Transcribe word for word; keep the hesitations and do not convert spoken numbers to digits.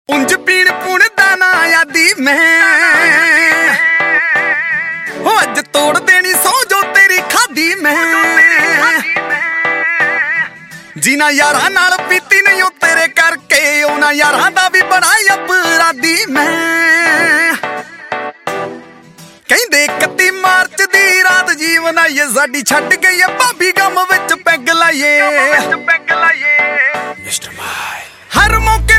ਉਂਝ ਪੀਣ ਪੁਣ ਦਾ ਨਾ ਆਦੀ ਮੈਂ ਹੋ ਅੱਜ ਤੋੜ ਦੇਣੀ ਸੌ ਜੋ ਤੇਰੀ ਖਾਦੀ ਮੈਂ ਜਿਨਾ ਯਾਰਾਂ ਨਾਲ ਪੀਤੀ ਨਹੀਂ ਉਹ ਤੇਰੇ ਕਰਕੇ ਉਹਨਾਂ ਯਾਰਾਂ ਦਾ ਵੀ ਬੜਾ ਅਪਰਾਧੀ ਮੈਂ ਕਹਿੰਦੇ ਇਕੱਤੀ ਮਾਰਚ ਦੀ ਰਾਤ ਜੀਵਨ ਆਈਏ ਸਾਡੀ ਛੱਡ ਗਈ ਭਾਬੀ ਗਮ ਵਿੱਚ ਪੈਗ ਲਾਈਏ ਮਿਸਟਰ ਮਾਈ ਹਰ ਮੌਕੇ